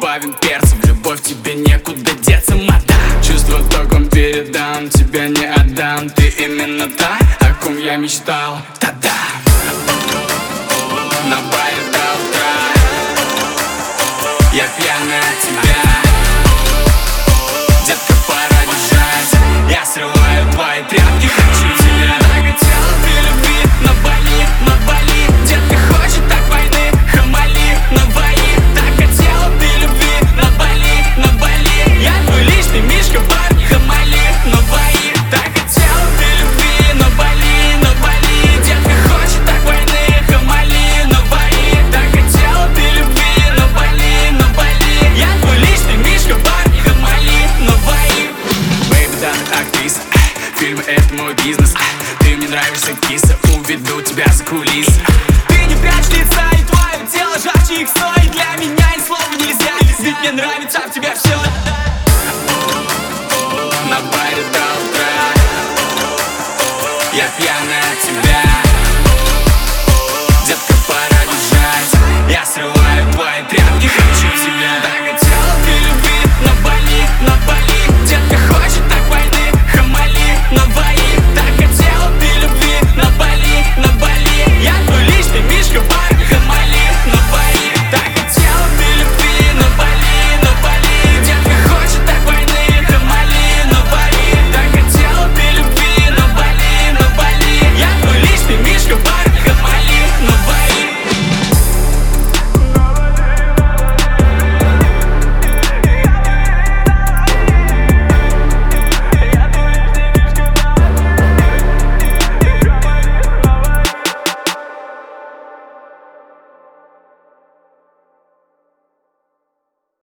добавим перца. В любовь тебе некуда деться, мадам. Чувство током передам, тебя не отдам. Ты именно та, о ком я мечтал. Та-да! На баре до утра я пьяный от тебя. Детка, пора бежать. Я срываю твои тряпки, хочу тебя. Хотела ты любви на Бали, на Бали. Детка хочет так войны, Хамали, Навали. Так хотела ты любви на Бали, на Бали. Я твой личный Мишка Бар, Хамали, Навали. Так хотела ты любви на Бали, на Бали. Детка хочет так войны, Хамали, Навали. Так хотела ты любви на Бали, на Бали. Я твой личный Мишка Бар, Хамали, Навали. Бэйби, да, актриса, фильмы — это мой бизнес. Ты мне нравишься, киса, уведу тебя за кулисы. Ты не прячь лица, и твое тело жарче их стоит. Для меня ни слова нельзя, ведь мне нравится в тебя все.